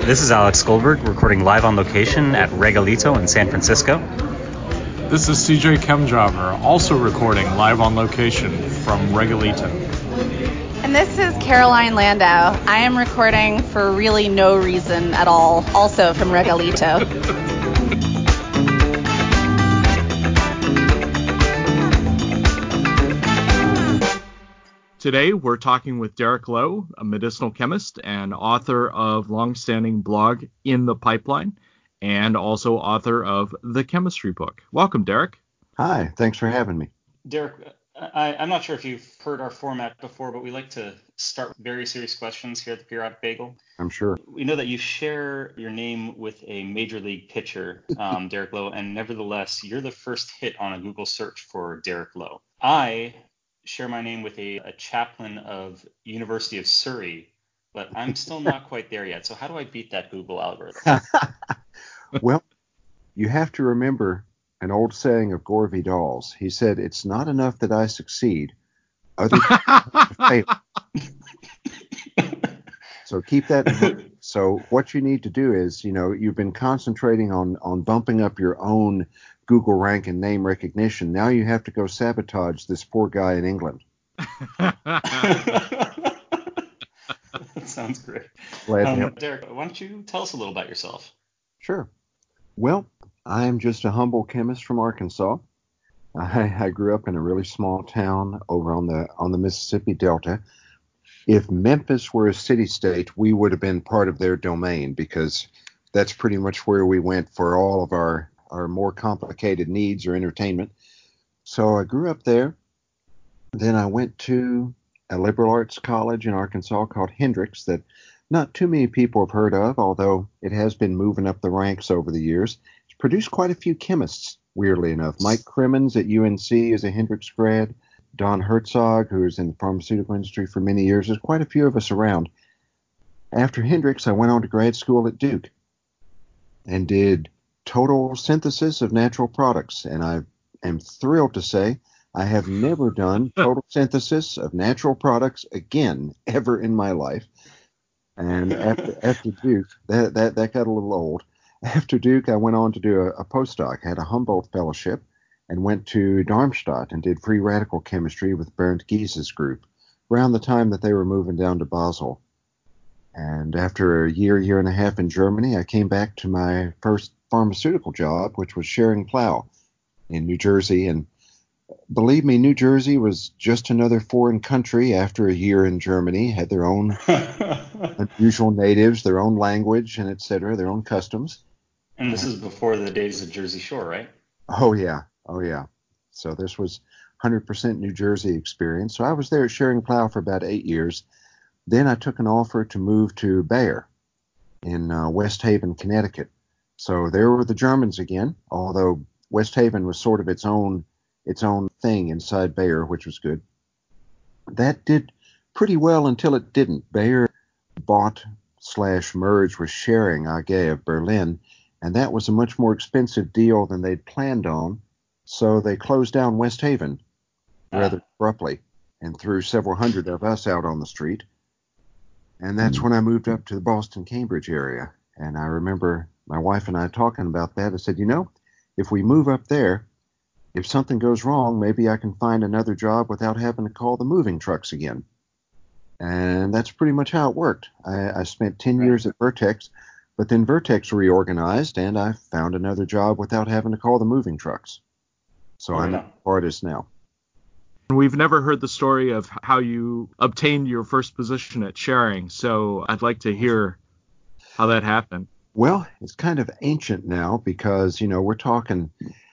This is Alex Goldberg recording live on location at Regalito in San Francisco. This is CJ Chemdriver, also recording live on location from Regalito. And this is Caroline Landau. I am recording for really no reason at all, also from Regalito. Today, we're talking with Derek Lowe, a medicinal chemist and author of longstanding blog In the Pipeline, and also author of The Chemistry Book. Welcome, Derek. Hi, thanks for having me. Derek, I'm not sure if you've heard our format before, but we like to start with very serious questions here at the Periodic Bagel. I'm sure. We know that you share your name with a major league pitcher, Derek Lowe, and nevertheless, you're the first hit on a Google search for Derek Lowe. I share my name with a chaplain of University of Surrey, but I'm still not quite there yet. So how do I beat that Google algorithm? Well, you have to remember an old saying of Gore Vidal's. He said, "It's not enough that I succeed. Other people fail." So keep that in mind. So what you need to do is, you've been concentrating on bumping up your own Google rank and name recognition. Now you have to go sabotage this poor guy in England. That sounds great. Glad to help. Derek, why don't you tell us a little about yourself? Sure. Well, I'm just a humble chemist from Arkansas. I grew up in a really small town over on the Mississippi Delta. If Memphis were a city-state, we would have been part of their domain because that's pretty much where we went for all of our more complicated needs or entertainment. So I grew up there. Then I went to a liberal arts college in Arkansas called Hendrix that not too many people have heard of, although it has been moving up the ranks over the years. It's produced quite a few chemists, weirdly enough. Mike Crimmins at UNC is a Hendrix grad. Don Herzog, who is in the pharmaceutical industry for many years. There's quite a few of us around. After Hendrix, I went on to grad school at Duke and did total synthesis of natural products. And I am thrilled to say I have never done total synthesis of natural products again, ever in my life. And after Duke, that got a little old. After Duke, I went on to do a postdoc. I had a Humboldt fellowship and went to Darmstadt and did free radical chemistry with Bernd Gies's group around the time that they were moving down to Basel. And after a year and a half in Germany, I came back to my first pharmaceutical job, which was Schering-Plough in New Jersey. And believe me, New Jersey was just another foreign country after a year in Germany, had their own unusual natives, their own language, and et cetera, their own customs. And this is before the days of Jersey Shore, right? Oh, yeah. So this was 100% New Jersey experience. So I was there at Schering-Plough for about 8 years. Then I took an offer to move to Bayer in West Haven, Connecticut. So there were the Germans again, although West Haven was sort of its own thing inside Bayer, which was good. That did pretty well until it didn't. Bayer bought/merged with Schering AG of Berlin, and that was a much more expensive deal than they'd planned on. So they closed down West Haven rather abruptly and threw several hundred of us out on the street. And that's when I moved up to the Boston, Cambridge area. And I remember my wife and I talking about that. I said, if we move up there, if something goes wrong, maybe I can find another job without having to call the moving trucks again. And that's pretty much how it worked. I spent 10 years at Vertex, but then Vertex reorganized and I found another job without having to call the moving trucks. So I'm an artist now. We've never heard the story of how you obtained your first position at Schering, so I'd like to hear how that happened. Well, it's kind of ancient now because, we're talking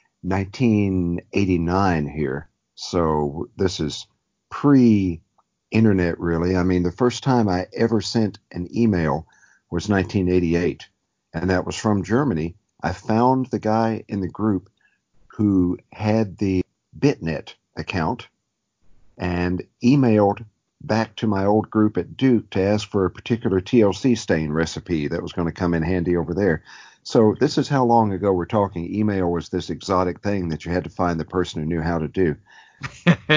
1989 here. So this is pre-internet, really. I mean, the first time I ever sent an email was 1988, and that was from Germany. I found the guy in the group who had the BitNet account and emailed back to my old group at Duke to ask for a particular TLC stain recipe that was going to come in handy over there. So this is how long ago we're talking. Email was this exotic thing that you had to find the person who knew how to do.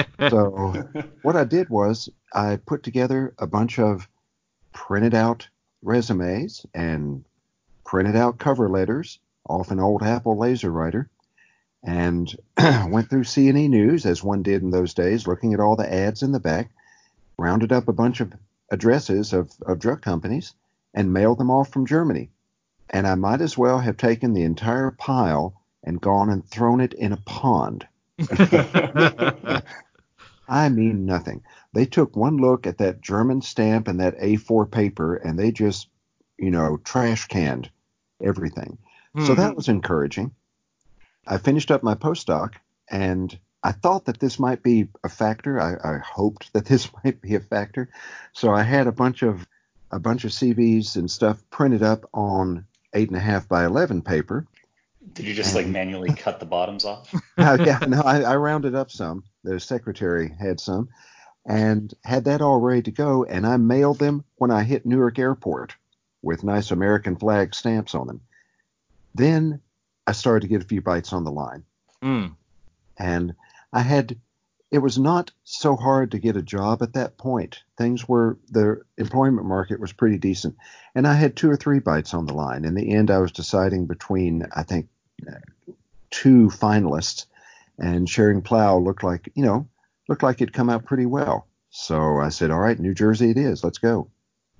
So what I did was I put together a bunch of printed out resumes and printed out cover letters off an old Apple laser writer and went through C&E News, as one did in those days, looking at all the ads in the back, rounded up a bunch of addresses of drug companies, and mailed them off from Germany. And I might as well have taken the entire pile and gone and thrown it in a pond. I mean nothing. They took one look at that German stamp and that A4 paper, and they just, trash canned everything. So that was encouraging. I finished up my postdoc, and I thought that this might be a factor. I hoped that this might be a factor. So I had a bunch of CVs and stuff printed up on 8.5 by 11 paper. Did you just manually cut the bottoms off? I rounded up some. The secretary had some and had that all ready to go. And I mailed them when I hit Newark Airport with nice American flag stamps on them. Then I started to get a few bites on the line. And it was not so hard to get a job at that point. The employment market was pretty decent. And I had 2 or 3 bites on the line. In the end, I was deciding between, I think, 2 finalists, and Schering-Plough looked like it'd come out pretty well. So I said, all right, New Jersey it is. Let's go.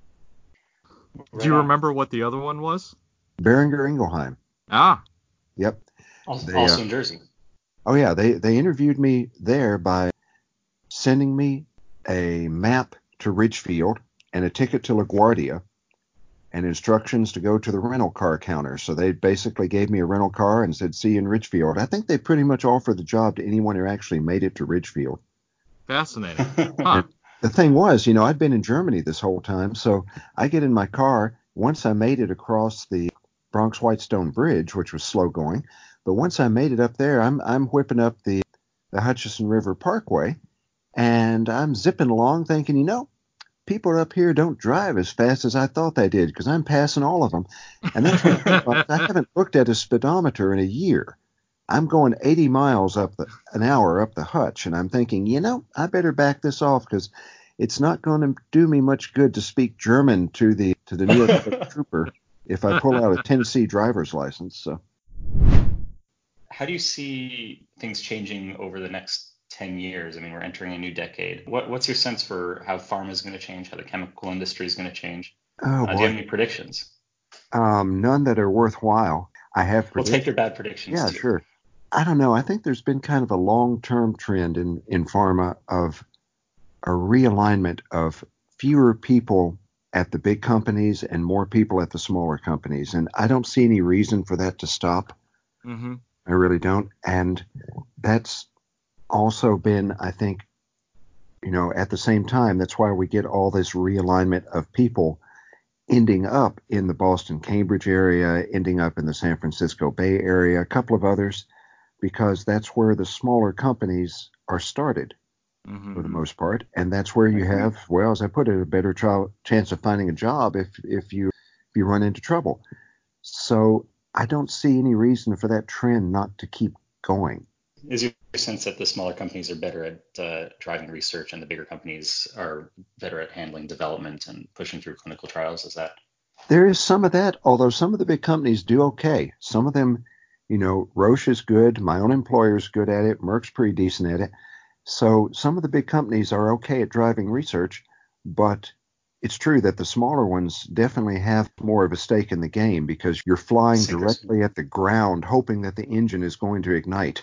Do you remember what the other one was? Beringer Ingelheim. Ah. Yep. Also in Jersey. Oh, yeah. They interviewed me there by sending me a map to Ridgefield and a ticket to LaGuardia and instructions to go to the rental car counter. So they basically gave me a rental car and said, see you in Ridgefield. I think they pretty much offered the job to anyone who actually made it to Ridgefield. Fascinating. Huh. The thing was, I'd been in Germany this whole time. So I get in my car. Once I made it across the Bronx Whitestone Bridge, which was slow going. But once I made it up there, I'm whipping up the Hutchinson River Parkway, and I'm zipping along thinking, people up here don't drive as fast as I thought they did because I'm passing all of them. And that's what I haven't looked at a speedometer in a year. I'm going 80 miles an hour up the Hutch, and I'm thinking, I better back this off because it's not going to do me much good to speak German to the New York trooper if I pull out a Tennessee driver's license. So, how do you see things changing over the next 10 years? I mean, we're entering a new decade. What's your sense for how pharma is going to change, how the chemical industry is going to change? Do you have any predictions? None that are worthwhile. I have predictions. We'll take your bad predictions. Yeah, too. Sure. I don't know. I think there's been kind of a long-term trend in pharma of a realignment of fewer people at the big companies and more people at the smaller companies. And I don't see any reason for that to stop. Mm-hmm. I really don't. And that's also been, I think, at the same time, that's why we get all this realignment of people ending up in the Boston, Cambridge area, ending up in the San Francisco Bay Area, a couple of others, because that's where the smaller companies are started for the most part. And that's where you have, well, as I put it, a better chance of finding a job if you run into trouble. So I don't see any reason for that trend not to keep going. Is your sense that the smaller companies are better at driving research and the bigger companies are better at handling development and pushing through clinical trials? Is that? There is some of that, although some of the big companies do okay. Some of them, Roche is good. My own employer is good at it. Merck's pretty decent at it. So some of the big companies are okay at driving research, but it's true that the smaller ones definitely have more of a stake in the game because you're flying directly at the ground, hoping that the engine is going to ignite.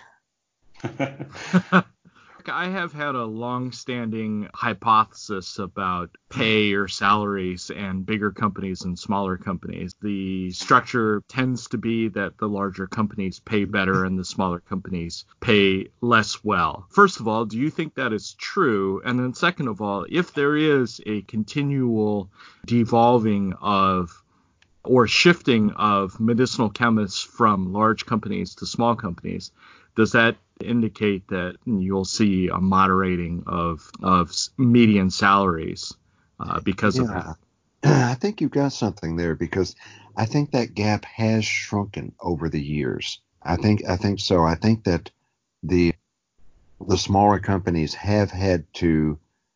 I have had a long-standing hypothesis about pay or salaries and bigger companies and smaller companies. The structure tends to be that the larger companies pay better and the smaller companies pay less well. First of all, do you think that is true? And then second of all, if there is a continual devolving of or shifting of medicinal chemists from large companies to small companies, does that indicate that you'll see a moderating of median salaries because of that? I think you've got something there because I think that gap has shrunken over the years. I think so. I think that the smaller companies have had to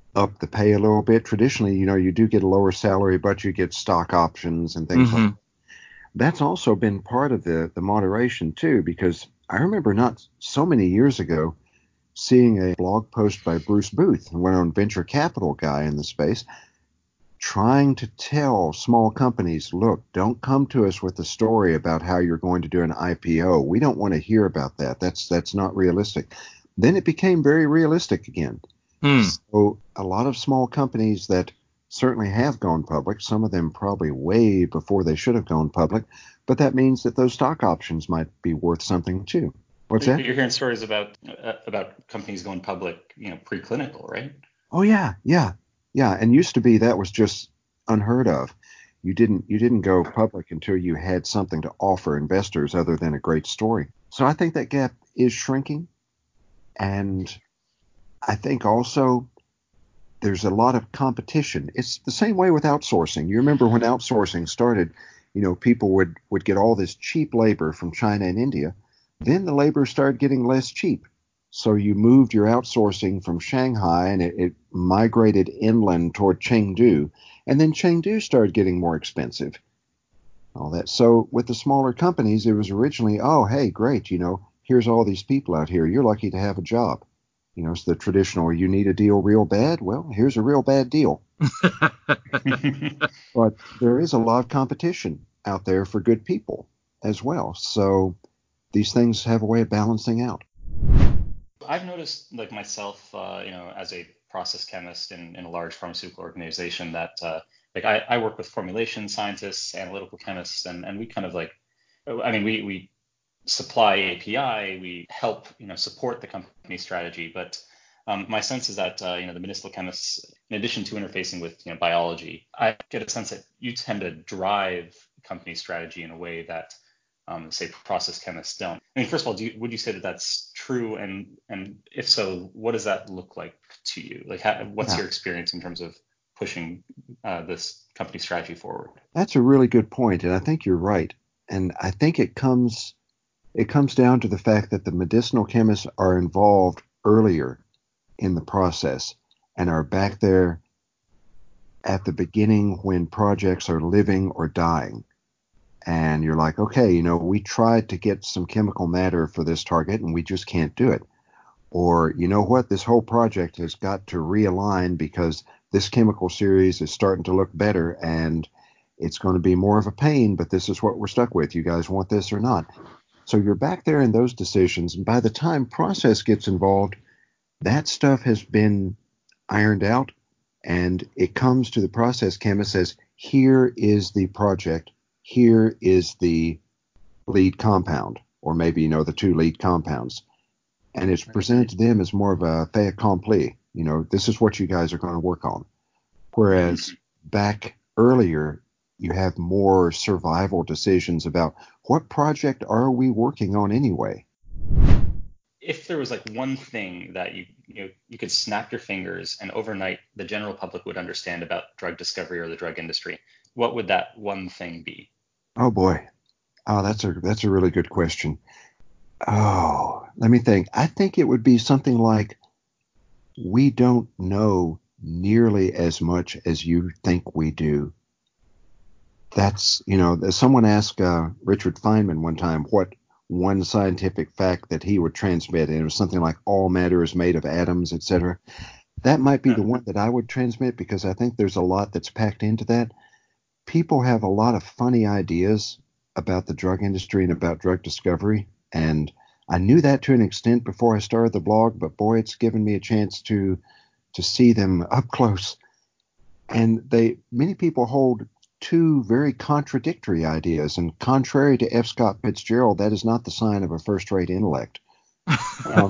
up the pay a little bit. Traditionally, you do get a lower salary, but you get stock options and things like Mm-hmm. that. That's also been part of the moderation too, because I remember not so many years ago seeing a blog post by Bruce Booth, a well-known venture capital guy in the space, trying to tell small companies, look, don't come to us with a story about how you're going to do an IPO. We don't want to hear about that. That's not realistic. Then it became very realistic again. Hmm. So a lot of small companies that certainly have gone public, some of them probably way before they should have gone public, but that means that those stock options might be worth something too. What's But that? you're hearing stories about companies going public, preclinical, right? Oh yeah, yeah, yeah. And used to be that was just unheard of. You didn't go public until you had something to offer investors other than a great story. So I think that gap is shrinking, and I think also there's a lot of competition. It's the same way with outsourcing. You remember when outsourcing started, people would get all this cheap labor from China and India. Then the labor started getting less cheap. So you moved your outsourcing from Shanghai and it migrated inland toward Chengdu. And then Chengdu started getting more expensive. All that. So with the smaller companies, it was originally, oh, hey, great, here's all these people out here. You're lucky to have a job. It's the traditional, you need a deal real bad. Well, here's a real bad deal. But there is a lot of competition out there for good people as well. So these things have a way of balancing out. I've noticed, like myself, as a process chemist in a large pharmaceutical organization, that like I work with formulation scientists, analytical chemists, and we kind of like, I mean, we supply API, we help, support the company strategy. But my sense is that, the medicinal chemists, in addition to interfacing with, biology, I get a sense that you tend to drive company strategy in a way that, say, process chemists don't. I mean, first of all, would you say that that's true? And if so, what does that look like to you? Like, what's Yeah, your experience in terms of pushing this company strategy forward? that's a really good point, and I think you're right. And I think it comes down to the fact that the medicinal chemists are involved earlier in the process and are back there at the beginning when projects are living or dying. And you're like, okay, we tried to get some chemical matter for this target and we just can't do it. Or, you know what, this whole project has got to realign because this chemical series is starting to look better and it's going to be more of a pain, but this is what we're stuck with. You guys want this or not? So you're back there in those decisions. And by the time process gets involved, that stuff has been ironed out and it comes to the process chemist as here is the project, here is the lead compound, or maybe, the two lead compounds. And it's presented to them as more of a fait accompli. This is what you guys are going to work on. Whereas back earlier, you have more survival decisions about what project are we working on anyway. If there was like one thing that you could snap your fingers and overnight the general public would understand about drug discovery or the drug industry, what would that one thing be? Oh boy. Oh, that's a really good question. Oh, let me think. I think it would be something like we don't know nearly as much as you think we do. That's, someone asked Richard Feynman one time what one scientific fact that he would transmit, and it was something like all matter is made of atoms, etc. That might be the one that I would transmit because I think there's a lot that's packed into that. People have a lot of funny ideas about the drug industry and about drug discovery, and I knew that to an extent before I started the blog, but boy, it's given me a chance to see them up close. And many people hold two very contradictory ideas, and contrary to F. Scott Fitzgerald, that is not the sign of a first-rate intellect. Um,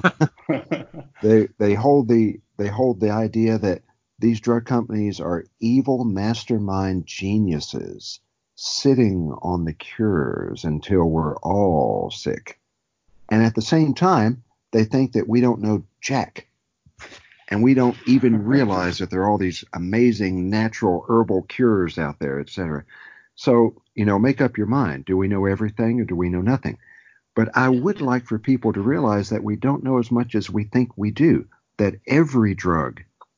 they hold the idea that these drug companies are evil mastermind geniuses sitting on the cures until we're all sick. And at the same time, they think that we don't know jack. And we don't even realize that there are all these amazing natural herbal cures out there, etc. So, make up your mind. Do we know everything or do we know nothing? But I would like for people to realize that we don't know as much as we think we do, that every drug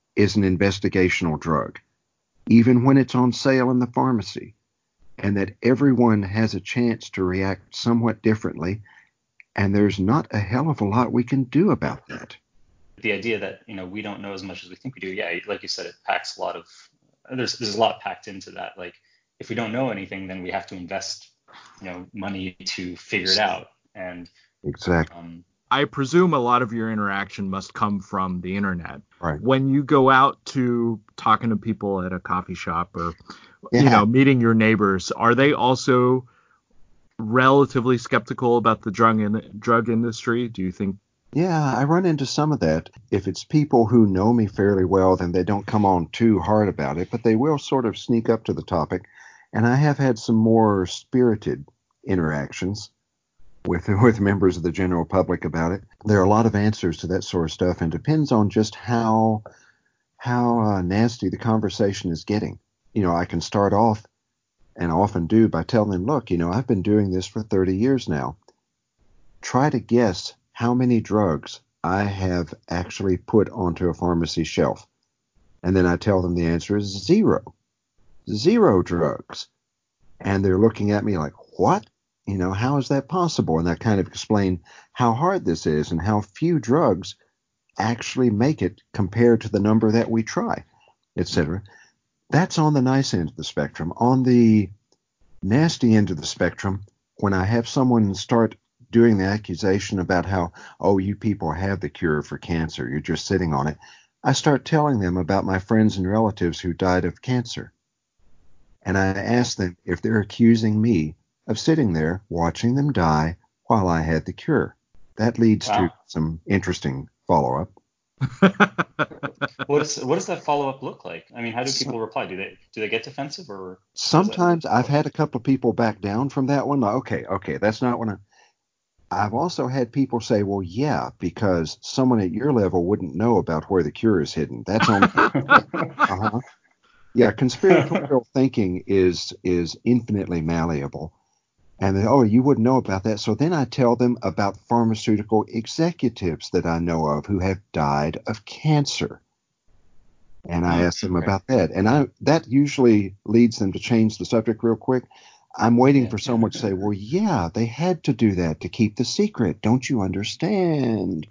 is an investigational drug, even when it's on sale in the pharmacy, and that everyone has a chance to react somewhat differently, and there's not a hell of a lot we can do about that. The idea that, we don't know as much as we think we do, yeah, like you said, it packs a lot of, there's a lot packed into that. Like, if we don't know anything, then we have to invest, money to figure it out. And exactly. I presume a lot of your interaction must come from the internet. Right. When you go out to talking to people at a coffee shop or, meeting your neighbors, are they also relatively skeptical about the drug industry? Do you think? Yeah, I run into some of that. If it's people who know me fairly well, then they don't come on too hard about it, but they will sort of sneak up to the topic. And I have had some more spirited interactions with members of the general public about it. There are a lot of answers to that sort of stuff, and depends on just how nasty the conversation is getting. I can start off, and often do, by telling them, look, I've been doing this for 30 years now. Try to guess how many drugs I have actually put onto a pharmacy shelf. And then I tell them the answer is 0. 0 drugs. And they're looking at me like, what? How is that possible? And I kind of explain how hard this is and how few drugs actually make it compared to the number that we try, etc. That's on the nice end of the spectrum. On the nasty end of the spectrum, when I have someone start doing the accusation about how, oh, you people have the cure for cancer, you're just sitting on it, I start telling them about my friends and relatives who died of cancer. And I ask them if they're accusing me of sitting there watching them die while I had the cure. That leads to some interesting follow-up. What does that follow-up look like? I mean, how do people reply? Do they get defensive, or sometimes I've had a couple of people back down from that one. Like, okay, that's not what I've also had people say, well, yeah, because someone at your level wouldn't know about where the cure is hidden. That's on. Uh-huh. Yeah, conspiratorial thinking is infinitely malleable. And you wouldn't know about that. So then I tell them about pharmaceutical executives that I know of who have died of cancer. And I ask them about that. And that usually leads them to change the subject real quick. I'm waiting for someone to say, well, yeah, they had to do that to keep the secret. Don't you understand?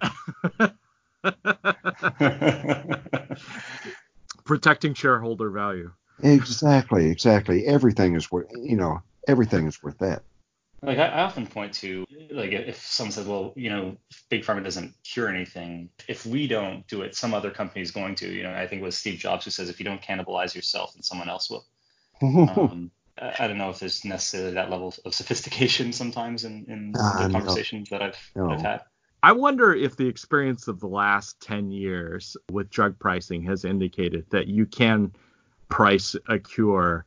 Protecting shareholder value. Exactly. Everything is worth that. Like, I often point to, like, if someone says, well, Big Pharma doesn't cure anything. If we don't do it, some other company is going to. I think it was Steve Jobs who says, if you don't cannibalize yourself, then someone else will. I don't know if there's necessarily that level of sophistication sometimes in the conversations that I've had. I wonder if the experience of the last 10 years with drug pricing has indicated that you can price a cure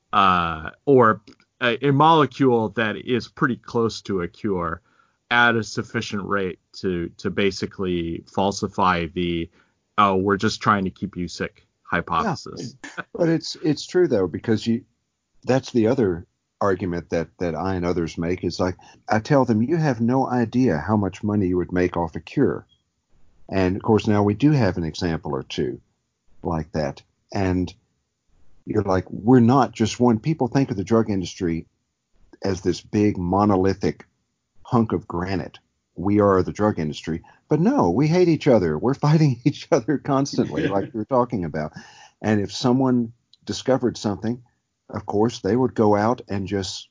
or a molecule that is pretty close to a cure at a sufficient rate to basically falsify the we're just trying to keep you sick hypothesis. Yeah. But it's true, though, because that's the other argument that I and others make is, like, I tell them, you have no idea how much money you would make off a cure. And of course, now we do have an example or two like that. And you're like, we're not just one. People think of the drug industry as this big monolithic hunk of granite. We are the drug industry. But no, we hate each other. We're fighting each other constantly, like we were talking about. And if someone discovered something, of course, they would go out and just,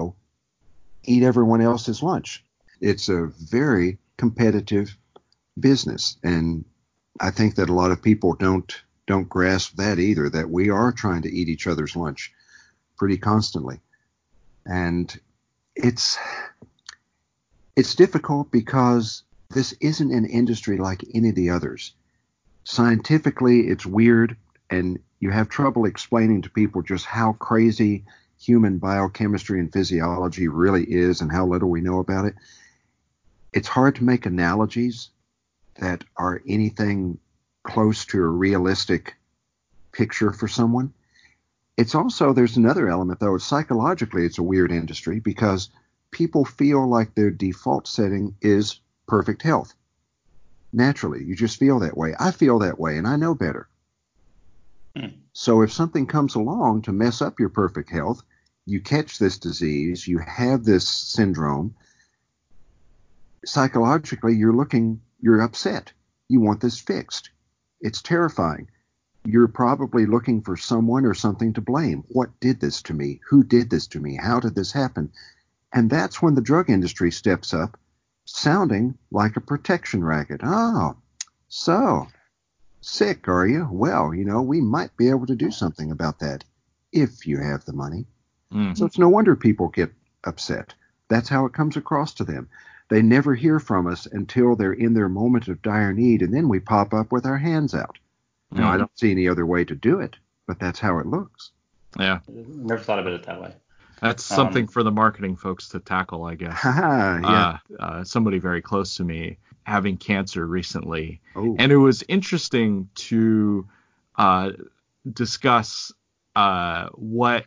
eat everyone else's lunch. It's a very competitive business. And I think that a lot of people don't grasp that either, that we are trying to eat each other's lunch pretty constantly. And it's difficult because this isn't an industry like any of the others. Scientifically, it's weird, and you have trouble explaining to people just how crazy human biochemistry and physiology really is and how little we know about it. It's hard to make analogies that are anything close to a realistic picture for someone. It's also, there's another element, though. Psychologically, it's a weird industry because people feel like their default setting is perfect health. Naturally, you just feel that way. I feel that way, and I know better. So if something comes along to mess up your perfect health, you catch this disease, you have this syndrome, psychologically you're upset. You want this fixed. It's terrifying. You're probably looking for someone or something to blame. What did this to me? Who did this to me? How did this happen? And that's when the drug industry steps up, sounding like a protection racket. Oh, so sick, are you? Well, we might be able to do something about that if you have the money. Mm-hmm. So it's no wonder people get upset. That's how it comes across to them. They never hear from us until they're in their moment of dire need, and then we pop up with our hands out. Now, I don't see any other way to do it, but that's how it looks. Yeah. Never thought about it that way. That's something for the marketing folks to tackle, I guess. Yeah. Somebody very close to me having cancer recently. Oh. And it was interesting to discuss what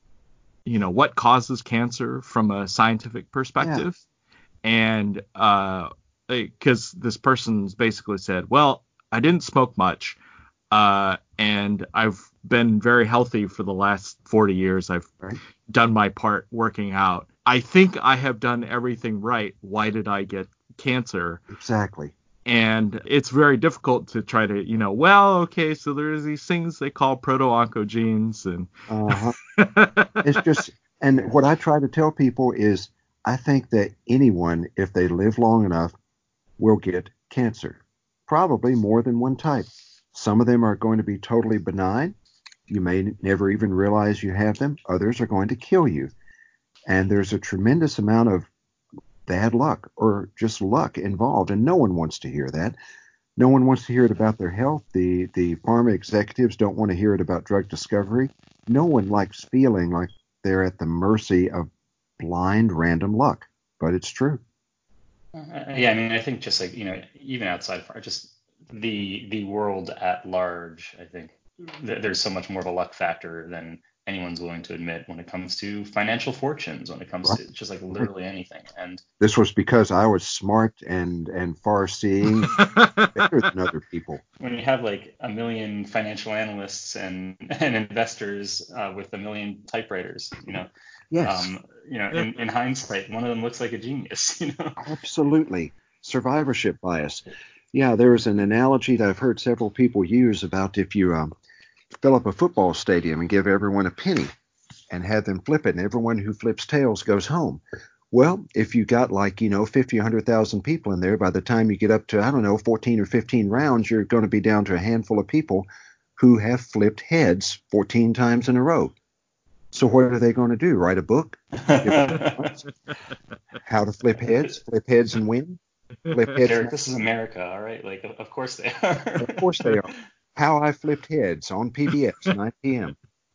causes cancer from a scientific perspective. Yeah. And because this person's basically said, well, I didn't smoke much. And I've been very healthy for the last 40 years. I've done my part working out. I think I have done everything right. Why did I get cancer? Exactly. And it's very difficult to try to, so there's these things they call proto-oncogenes. And it's just, and what I try to tell people is I think that anyone, if they live long enough, will get cancer. Probably more than one type. Some of them are going to be totally benign. You may never even realize you have them. Others are going to kill you. And there's a tremendous amount of bad luck or just luck involved, and no one wants to hear that. No one wants to hear it about their health. The pharma executives don't want to hear it about drug discovery. No one likes feeling like they're at the mercy of blind random luck, but it's true. Yeah, I mean, I think just even outside of just the world at large, I think there's so much more of a luck factor than anyone's willing to admit when it comes to financial fortunes, when it comes to just literally anything. And this was because I was smart and far-seeing, better than other people. When you have a million financial analysts and investors with a million typewriters, Yes. In hindsight, one of them looks like a genius. Absolutely. Survivorship bias. Yeah, there was an analogy that I've heard several people use about if you fill up a football stadium and give everyone a penny and have them flip it, and everyone who flips tails goes home. Well, if you got 50 or 100,000 people in there, by the time you get up to, 14 or 15 rounds, you're going to be down to a handful of people who have flipped heads 14 times in a row. So what are they going to do? Write a book? How to flip heads and win? Flip heads. Derek, this is America, all right? Of course they are. Of course they are. How I Flipped Heads on PBS, 9 p.m.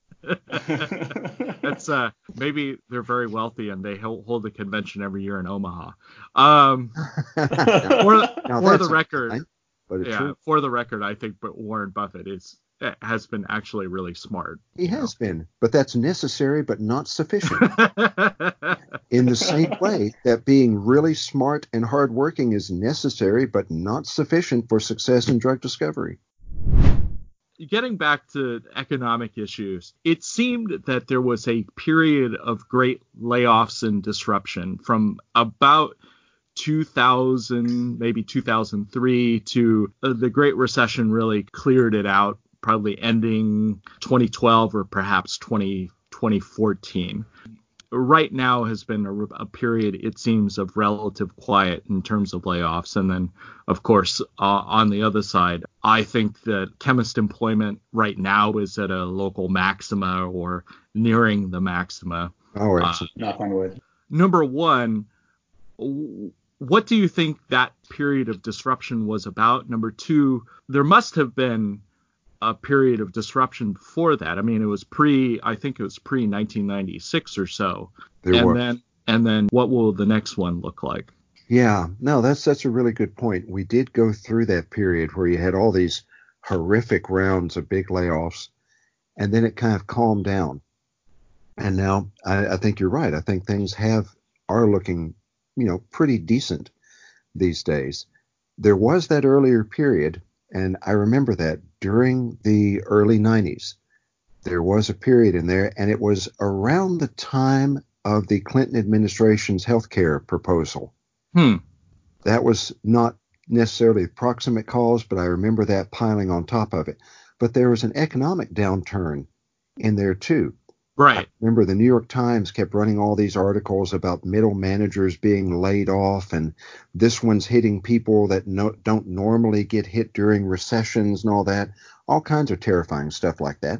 That's maybe they're very wealthy and they hold a convention every year in Omaha. For the record, for the record, I think Warren Buffett has been actually really smart. He has been, but that's necessary but not sufficient. In the same way that being really smart and hardworking is necessary but not sufficient for success in drug discovery. Getting back to economic issues, it seemed that there was a period of great layoffs and disruption from about 2000, maybe 2003 to the Great Recession really cleared it out, probably ending 2012 or perhaps 2014. Right now has been a period, it seems, of relative quiet in terms of layoffs. And then, of course, on the other side, I think that chemist employment right now is at a local maxima or nearing the maxima. Oh, absolutely. Knock on wood. Number one, what do you think that period of disruption was about? Number two, there must have been a period of disruption before that. I mean, it was pre 1996 or so. And then what will the next one look like? Yeah, no, that's a really good point. We did go through that period where you had all these horrific rounds of big layoffs, and then it kind of calmed down. And now I think you're right. I think things are looking, pretty decent these days. There was that earlier period, And I remember that during the early 90s, there was a period in there, and it was around the time of the Clinton administration's healthcare proposal. That was not necessarily proximate cause, but I remember that piling on top of it. But there was an economic downturn in there too. Right. I remember the New York Times kept running all these articles about middle managers being laid off, and this one's hitting people that don't normally get hit during recessions and all that. All kinds of terrifying stuff like that.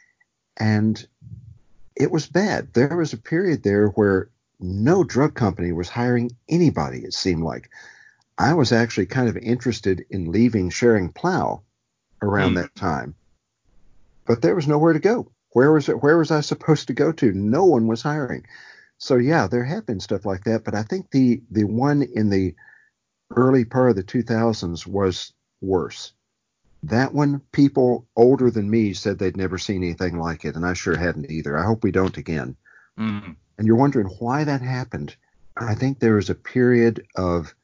And it was bad. There was a period there where no drug company was hiring anybody, it seemed like. I was actually kind of interested in leaving Schering-Plough around that time, but there was nowhere to go. Where was I supposed to go to? No one was hiring. So yeah, there have been stuff like that, but I think the one in the early part of the 2000s was worse. That one, people older than me said they'd never seen anything like it, and I sure hadn't either. I hope we don't again. And you're wondering why that happened. I think there was a period of,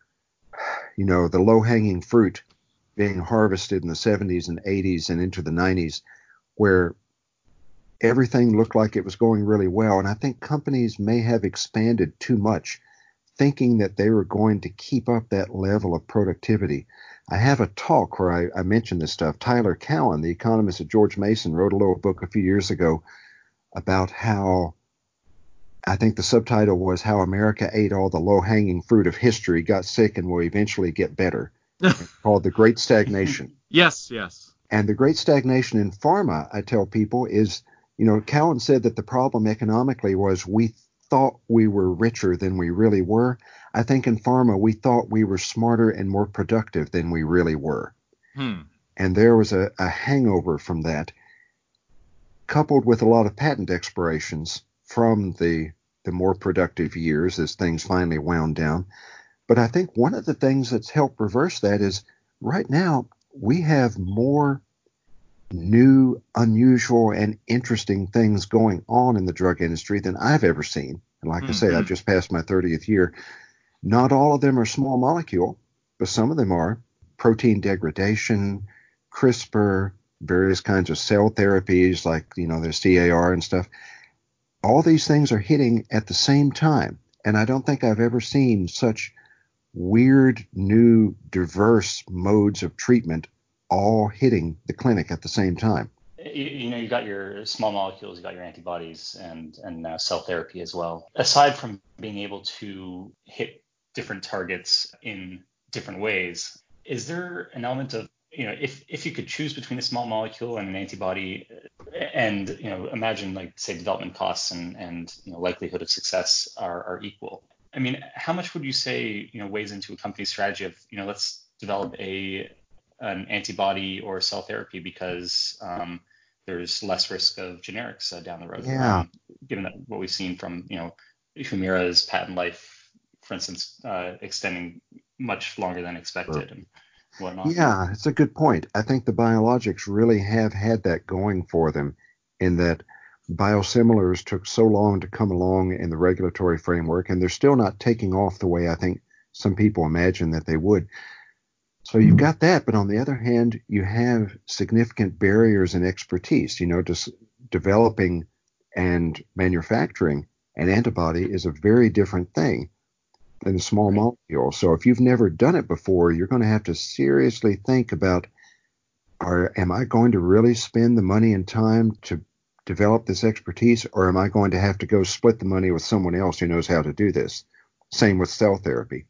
the low-hanging fruit being harvested in the 70s and 80s and into the 90s, where everything looked like it was going really well. And I think companies may have expanded too much, thinking that they were going to keep up that level of productivity. I have a talk where I mentioned this stuff. Tyler Cowen, the economist at George Mason, wrote a little book a few years ago about how, I think the subtitle was How America Ate All the Low-Hanging Fruit of History, Got Sick, and Will Eventually Get Better. It's called The Great Stagnation. Yes. And the Great Stagnation in pharma, I tell people, is, Cowen said that the problem economically was we thought we were richer than we really were. I think in pharma, we thought we were smarter and more productive than we really were. And there was a hangover from that, coupled with a lot of patent expirations from the more productive years as things finally wound down. But I think one of the things that's helped reverse that is right now we have more new, unusual, and interesting things going on in the drug industry than I've ever seen. And like I say, I've just passed my 30th year. Not all of them are small molecule, but some of them are. Protein degradation, CRISPR, various kinds of cell therapies like, there's CAR and stuff. All these things are hitting at the same time. And I don't think I've ever seen such weird, new, diverse modes of treatment all hitting the clinic at the same time. You got your small molecules, you got your antibodies, and now cell therapy as well. Aside from being able to hit different targets in different ways, is there an element of, if you could choose between a small molecule and an antibody, and imagine, like, say, development costs and likelihood of success are equal. I mean, how much would you say weighs into a company's strategy of let's develop an antibody or cell therapy because there's less risk of generics down the road. Yeah. Given that what we've seen from Humira's patent life, for instance, extending much longer than expected and whatnot. Yeah, it's a good point. I think the biologics really have had that going for them, in that biosimilars took so long to come along in the regulatory framework, and they're still not taking off the way I think some people imagine that they would. So you've got that, but on the other hand, you have significant barriers in expertise. Just developing and manufacturing an antibody is a very different thing than a small molecule. So if you've never done it before, you're going to have to seriously think about, am I going to really spend the money and time to develop this expertise, or am I going to have to go split the money with someone else who knows how to do this? Same with cell therapy.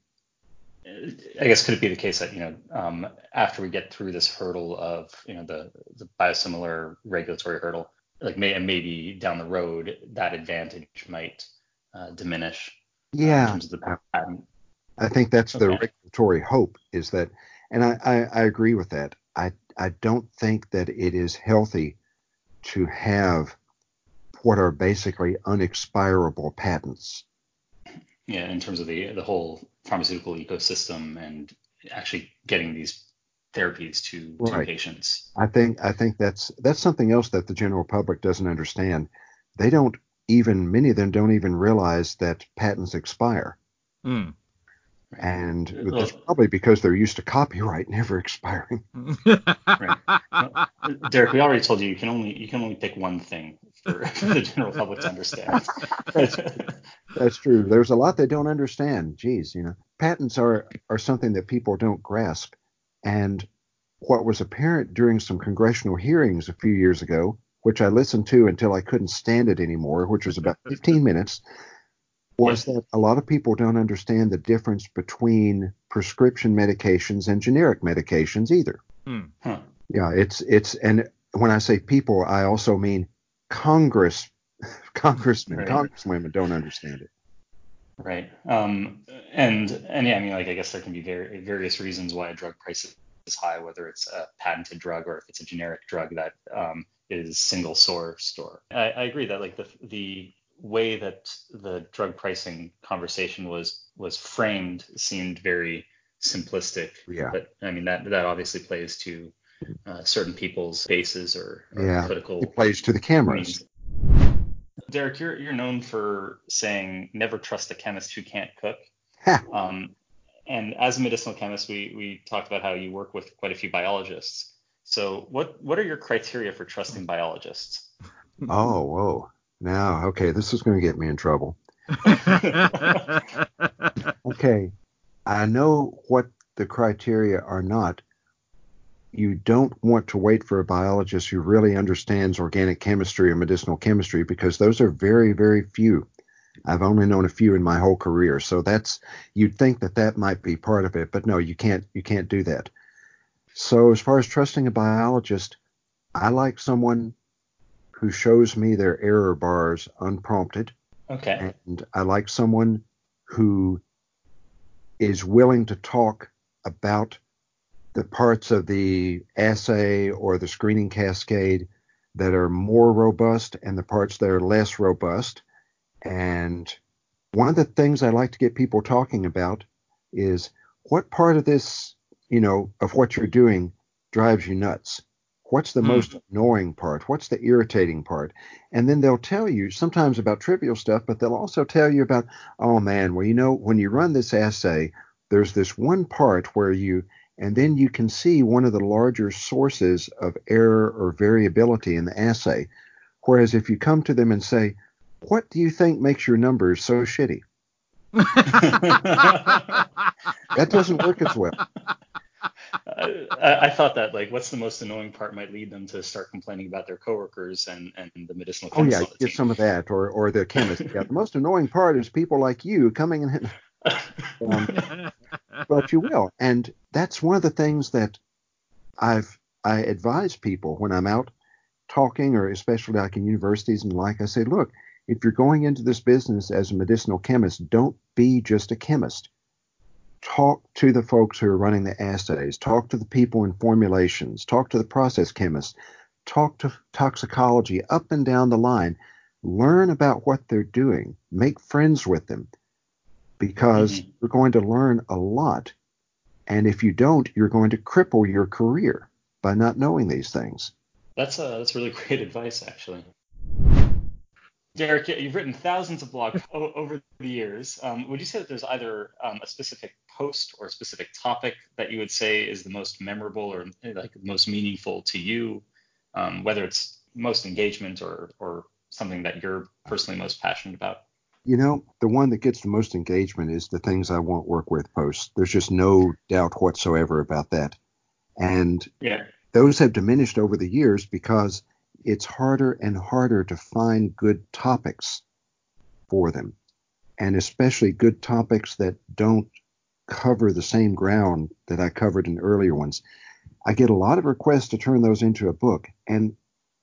I guess could it be the case that after we get through this hurdle of the biosimilar regulatory hurdle, like maybe down the road that advantage might diminish in terms of the patent. I think that's the regulatory hope, is that, and I agree with that. I don't think that it is healthy to have what are basically unexpirable patents. Yeah, in terms of the whole pharmaceutical ecosystem and actually getting these therapies to patients. I think that's something else that the general public doesn't understand. Many of them don't even realize that patents expire. And that's Well, probably because they're used to copyright never expiring. right. Well, Derek, we already told you you can only pick one thing for the general public to understand. That's true. There's a lot they don't understand. Geez, patents are something that people don't grasp. And what was apparent during some congressional hearings a few years ago, which I listened to until I couldn't stand it anymore, which was about 15 minutes, was that a lot of people don't understand the difference between prescription medications and generic medications either. Huh. Yeah, and when I say people, I also mean congressmen, Right. congresswomen don't understand it. Right. And yeah, I mean, like, I guess there can be various reasons why a drug price is high, whether it's a patented drug or if it's a generic drug that is single sourced. Or I agree that like the way that the drug pricing conversation was framed seemed very simplistic. Yeah. But I mean that obviously plays to certain people's bases or Yeah, political it plays to the cameras. means. Derek, you're known for saying never trust a chemist who can't cook. And as a medicinal chemist, we talked about how you work with quite a few biologists. So what are your criteria for trusting biologists? Oh, whoa. Now, okay, this is going to get me in trouble. Okay, I know what the criteria are not. You don't want to wait for a biologist who really understands organic chemistry or medicinal chemistry because those are very, very few. I've only known a few in my whole career, so you'd think that might be part of it, but no, you can't do that. So as far as trusting a biologist, I like someone who shows me their error bars unprompted. Okay. And I like someone who is willing to talk about the parts of the assay or the screening cascade that are more robust and the parts that are less robust. And one of the things I like to get people talking about is what part of this, of what you're doing drives you nuts? What's the most annoying part? What's the irritating part? And then they'll tell you sometimes about trivial stuff, but they'll also tell you about, oh man, well, when you run this assay, there's this one part and then you can see one of the larger sources of error or variability in the assay. Whereas if you come to them and say, what do you think makes your numbers so shitty? That doesn't work as well. I thought that like what's the most annoying part might lead them to start complaining about their coworkers and the medicinal chemists on the Get team. some of that or the chemist. Yeah, the most annoying part is people like you coming in. But you will, and that's one of the things that I advise people when I'm out talking, or especially like in universities and I say, look, if you're going into this business as a medicinal chemist, don't be just a chemist. Talk to the folks who are running the assays, talk to the people in formulations, talk to the process chemists, talk to toxicology up and down the line, learn about what they're doing, make friends with them, because you're going to learn a lot. And if you don't, you're going to cripple your career by not knowing these things. That's really great advice, actually. Derek, you've written thousands of blogs over the years. Would you say that there's either a specific post or a specific topic that you would say is the most memorable or like most meaningful to you, whether it's most engagement or something that you're personally most passionate about? The one that gets the most engagement is the things I won't work with posts. There's just no doubt whatsoever about that. And those have diminished over the years because it's harder and harder to find good topics for them, and especially good topics that don't cover the same ground that I covered in earlier ones. I get a lot of requests to turn those into a book, and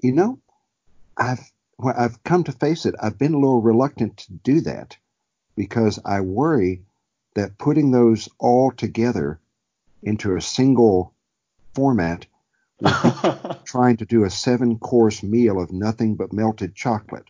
I've come to face it. I've been a little reluctant to do that because I worry that putting those all together into a single format trying to do a 7-course meal of nothing but melted chocolate.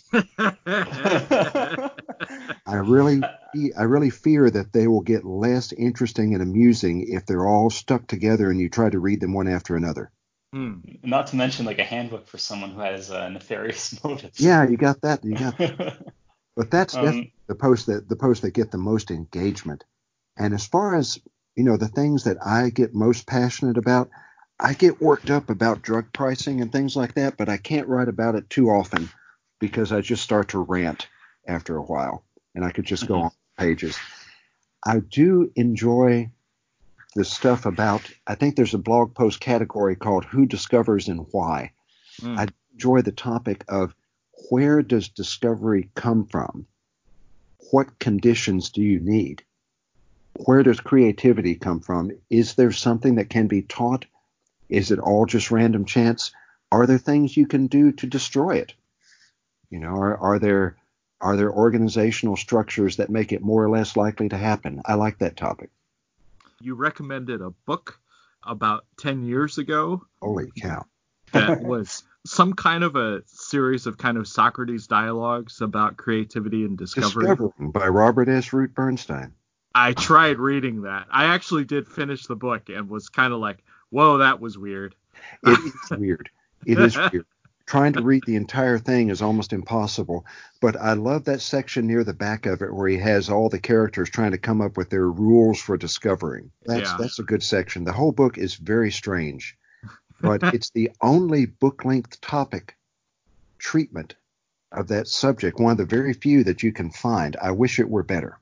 I really fear that they will get less interesting and amusing if they're all stuck together and you try to read them one after another. Not to mention like a handbook for someone who has nefarious motives. Yeah, you got that. But that's the posts that get the most engagement. And as far as, the things that I get most passionate about, I get worked up about drug pricing and things like that, but I can't write about it too often because I just start to rant after a while, and I could just go on pages. I do enjoy the stuff about, I think there's a blog post category called Who Discovers and Why. I enjoy the topic of where does discovery come from? What conditions do you need? Where does creativity come from? Is there something that can be taught? Is it all just random chance? Are there things you can do to destroy it? Are there organizational structures that make it more or less likely to happen? I like that topic. You recommended a book about 10 years ago. Holy cow. That was some kind of a series of kind of Socrates dialogues about creativity and discovery. Discovering by Robert S. Root Bernstein. I tried reading that. I actually did finish the book and was kind of like, whoa, that was weird. It is weird. It is weird. Trying to read the entire thing is almost impossible, but I love that section near the back of it where he has all the characters trying to come up with their rules for discovering. That's a good section. The whole book is very strange, but it's the only book-length topic treatment of that subject, one of the very few that you can find. I wish it were better.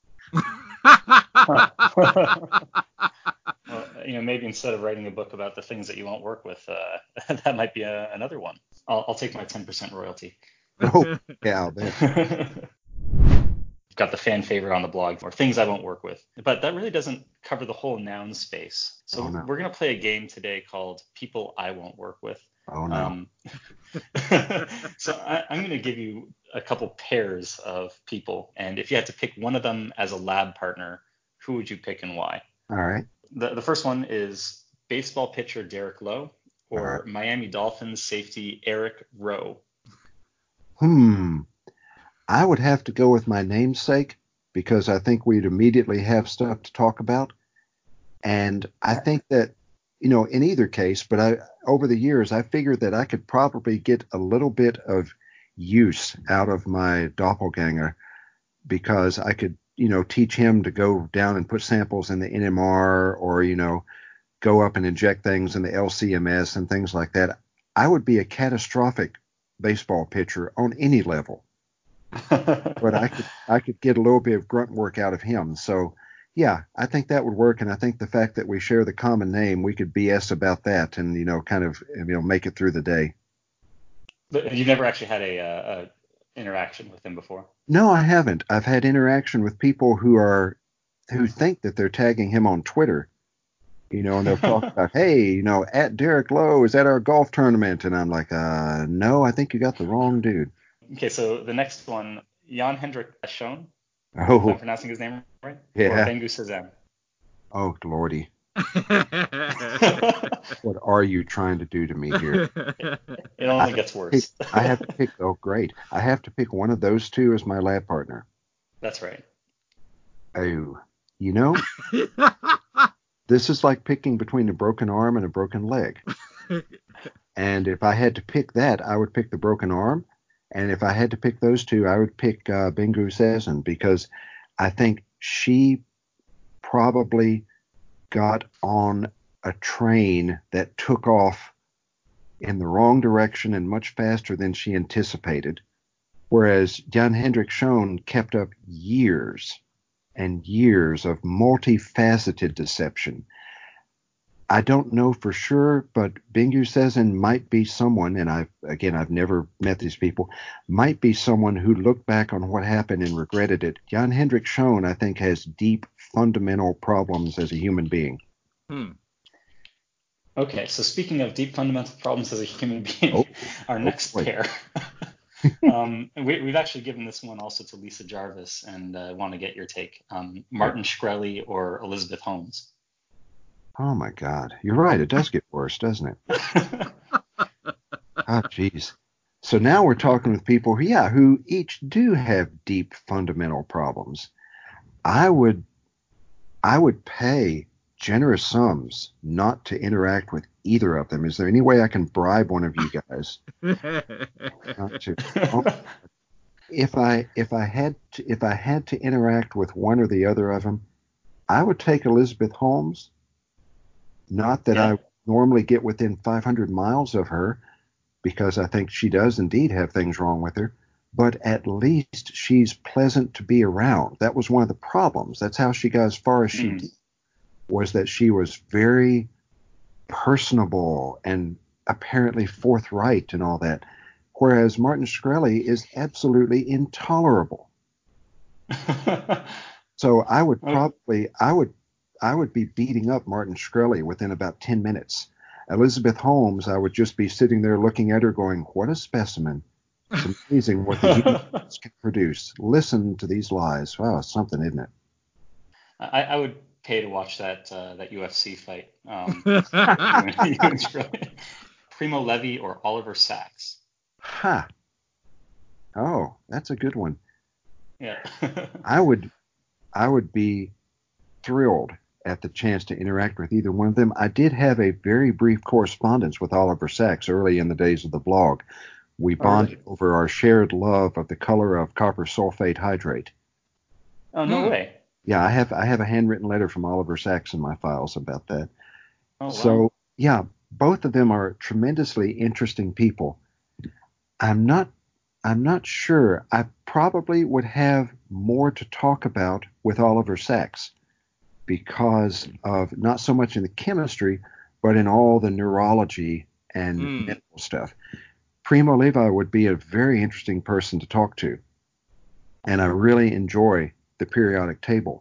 Well, maybe instead of writing a book about the things that you won't work with, that might be another one. I'll take my 10% royalty. Oh, yeah, Got the fan favorite on the blog, or things I won't work with. But that really doesn't cover the whole noun space. So we're going to play a game today called People I Won't Work With. Oh, no. So I'm going to give you a couple pairs of people. And if you had to pick one of them as a lab partner, who would you pick and why? All right. The first one is baseball pitcher Derek Lowe or Miami Dolphins safety Eric Rowe. I would have to go with my namesake because I think we'd immediately have stuff to talk about. And I think that, in either case, but over the years, I figured that I could probably get a little bit of use out of my doppelganger because I could, teach him to go down and put samples in the NMR or, go up and inject things in the LCMS and things like that. I would be a catastrophic baseball pitcher on any level. But I could get a little bit of grunt work out of him. So, yeah, I think that would work. And I think the fact that we share the common name, we could BS about that and, make it through the day. But you've never actually had a interaction with him before? No, I haven't. I've had interaction with people who think that they're tagging him on Twitter, and they'll talk about, hey, at Derek Lowe is at our golf tournament. And I'm like, no, I think you got the wrong dude. Okay, so the next one, Jan-Hendrik Schoen. Oh, if I'm pronouncing his name right? Yeah. Or Bengu Sezem. Oh, Lordy. What are you trying to do to me here? It only gets worse. I have to pick. Oh, great. I have to pick one of those two as my lab partner. That's right. Oh, this is like picking between a broken arm and a broken leg. And if I had to pick that, I would pick the broken arm. And if I had to pick those two, I would pick Bengu Sezem because I think she probably got on a train that took off in the wrong direction and much faster than she anticipated, whereas Jan-Hendrik Schoen kept up years and years of multifaceted deception. I don't know for sure, but Bengu Sezem might be someone, and I've never met these people, might be someone who looked back on what happened and regretted it. Jan-Hendrik Schoen, I think, has deep fundamental problems as a human being. Okay, so speaking of deep fundamental problems as a human being, our next pair. We've actually given this one also to Lisa Jarvis, and I want to get your take. Martin Shkreli or Elizabeth Holmes? Oh, my God. You're right. It does get worse, doesn't it? Oh, geez. So now we're talking with people who each do have deep fundamental problems. I would pay generous sums not to interact with either of them. Is there any way I can bribe one of you guys not to? If I had to interact with one or the other of them, I would take Elizabeth Holmes. Not that I normally get within 500 miles of her, because I think she does indeed have things wrong with her, but at least she's pleasant to be around. That was one of the problems. That's how she got as far as she did, was that she was very personable and apparently forthright and all that, whereas Martin Shkreli is absolutely intolerable. So I would probably, I would be beating up Martin Shkreli within about 10 minutes. Elizabeth Holmes, I would just be sitting there looking at her going, what a specimen. It's amazing what the human can produce. Listen to these lies. Wow, it's something, isn't it? I would pay to watch that UFC fight. Primo Levi or Oliver Sacks? Ha. Oh, that's a good one. Yeah. I would be thrilled at the chance to interact with either one of them. I did have a very brief correspondence with Oliver Sacks early in the days of the blog. We bonded over our shared love of the color of copper sulfate hydrate. Oh, no way. Yeah, I have a handwritten letter from Oliver Sacks in my files about that. Oh, wow. So, yeah, both of them are tremendously interesting people. I'm not sure. I probably would have more to talk about with Oliver Sacks because of not so much in the chemistry, but in all the neurology and medical stuff. Primo Levi would be a very interesting person to talk to, and I really enjoy the periodic table.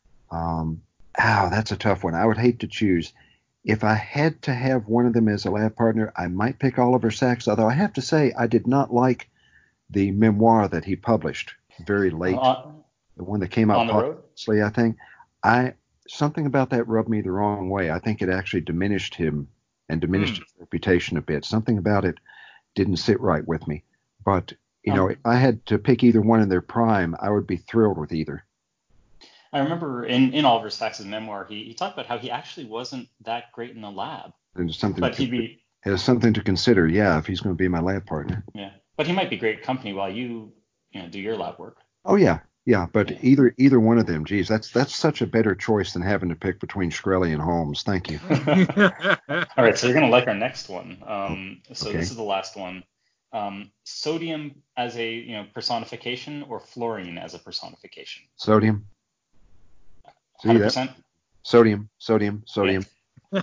That's a tough one. I would hate to choose. If I had to have one of them as a lab partner, I might pick Oliver Sacks, although I have to say I did not like the memoir that he published very late, the one that came out posthumously, I think. Something about that rubbed me the wrong way. I think it actually diminished him and diminished his reputation a bit. Something about it didn't sit right with me. But, if I had to pick either one in their prime, I would be thrilled with either. I remember in Oliver Sacks' memoir, he talked about how he actually wasn't that great in the lab. It has something to consider, if he's going to be my lab partner. Yeah, but he might be great company while you do your lab work. Oh, yeah. Yeah, but either one of them, geez, that's such a better choice than having to pick between Shkreli and Holmes. Thank you. All right, so you're going to like our next one. So this is the last one. Sodium as a personification or fluorine as a personification? Sodium. 100%? Sodium. Yeah.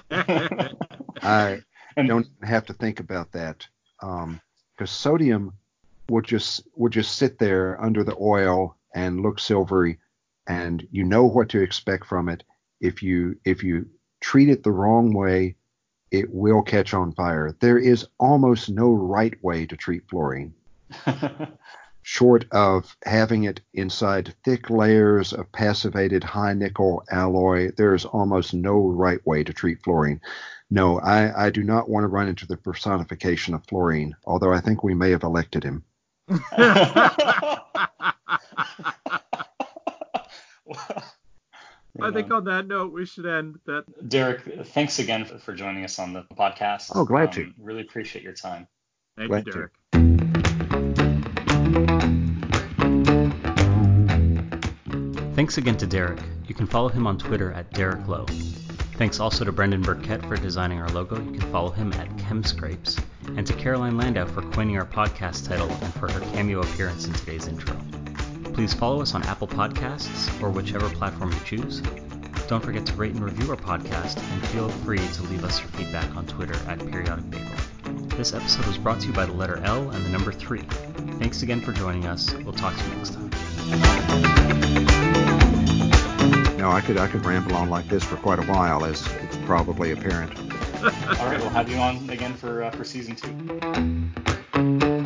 I don't have to think about that because sodium would just sit there under the oil and look silvery, and you know what to expect from it. If you treat it the wrong way, it will catch on fire. There is almost no right way to treat fluorine. Short of having it inside thick layers of passivated high nickel alloy, there's almost no right way to treat fluorine. No, I do not want to run into the personification of fluorine, although I think we may have elected him. I think on that note, we should end that. Derek, thanks again for joining us on the podcast. Oh, glad to. Really appreciate your time. Thank you, Derek. Thanks again to Derek. You can follow him on Twitter at Derek Lowe. Thanks also to Brendan Burkett for designing our logo. You can follow him at Chemscrapes. And to Caroline Landau for coining our podcast title and for her cameo appearance in today's intro. Please follow us on Apple Podcasts or whichever platform you choose. Don't forget to rate and review our podcast, and feel free to leave us your feedback on Twitter at Periodic Bagel. This episode was brought to you by the letter L and the number 3. Thanks again for joining us. We'll talk to you next time. No, I could ramble on like this for quite a while, as it's probably apparent. All right, we'll have you on again for season 2.